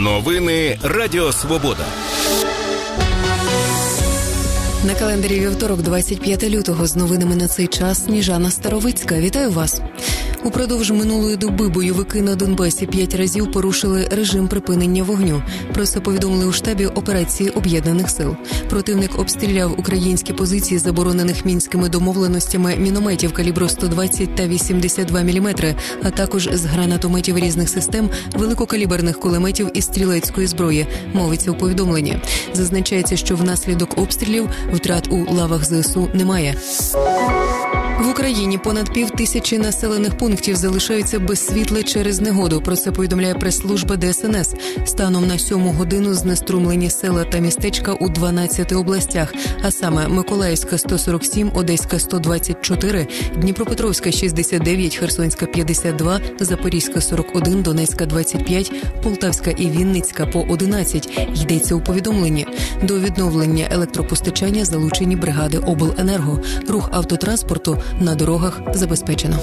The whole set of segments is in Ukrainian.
Новини Радіо Свобода. На календарі вівторок, 25 лютого, з новинами на цей час Сніжана Старовицька. Вітаю вас. Упродовж минулої доби бойовики на Донбасі 5 разів порушили режим припинення вогню. Про це повідомили у штабі операції Об'єднаних сил. Противник обстріляв українські позиції, заборонених мінськими домовленостями, мінометів калібру 120 та 82 мм, а також з гранатометів різних систем, великокаліберних кулеметів і стрілецької зброї, мовиться у повідомленні. Зазначається, що внаслідок обстрілів втрат у лавах ЗСУ немає. В Україні понад 5000 населених пунктів залишаються без світла через негоду. Про це повідомляє прес-служба ДСНС. Станом на 7 годину знеструмлені села та містечка у 12 областях, а саме Миколаївська – 147, Одеська – 124, Дніпропетровська – 69, Херсонська – 52, Запорізька – 41, Донецька – 25, Полтавська і Вінницька – по 11, йдеться у повідомленні. До відновлення електропостачання залучені бригади обленерго. Рух автотранспорту на дорогах забезпечено.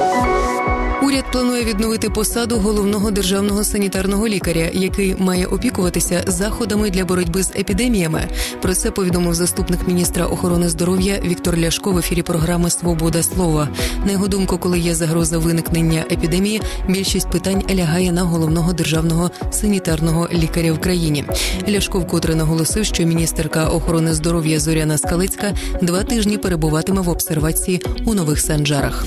Уряд планує відновити посаду головного державного санітарного лікаря, який має опікуватися заходами для боротьби з епідеміями. Про це повідомив заступник міністра охорони здоров'я Віктор Ляшко в ефірі програми «Свобода слова». На його думку, коли є загроза виникнення епідемії, більшість питань лягає на головного державного санітарного лікаря в країні. Ляшко вкотре наголосив, що міністерка охорони здоров'я Зоряна Скалецька 2 тижні перебуватиме в обсервації у Нових Санжарах.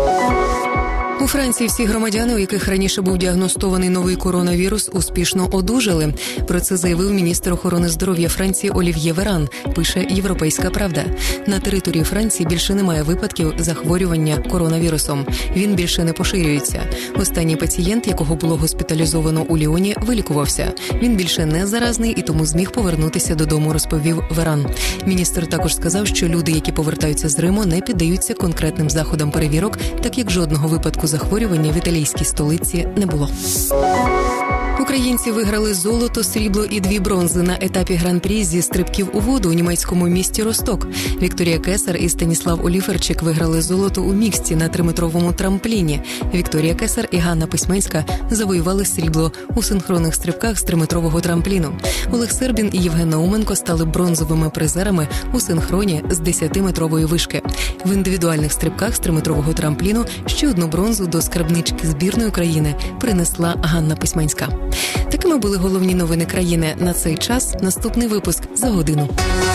У Франції всі громадяни, у яких раніше був діагностований новий коронавірус, успішно одужали. Про це заявив міністр охорони здоров'я Франції Олів'є Веран, пише «Європейська правда». На території Франції більше немає випадків захворювання коронавірусом. Він більше не поширюється. Останній пацієнт, якого було госпіталізовано у Ліоні, вилікувався. Він більше не заразний і тому зміг повернутися додому, розповів Веран. Міністр також сказав, що люди, які повертаються з Риму, не піддаються конкретним заходам перевірок, так як жодного випадку захворювання в італійській столиці не було. Українці виграли золото, срібло і 2 бронзи на етапі гран-прі зі стрибків у воду у німецькому місті Росток. Вікторія Кесар і Станіслав Оліферчик виграли золото у міксті на 3-метровому трампліні. Вікторія Кесар і Ганна Письменська завоювали срібло у синхронних стрибках з 3-метрового трампліну. Олег Сербін і Євген Науменко стали бронзовими призерами у синхроні з 10-метрової вишки. В індивідуальних стрибках з 3-метрового трампліну ще 1 бронзу до скарбнички збірної України принесла Ганна Письменська. Такими були головні новини країни на цей час. Наступний випуск за годину.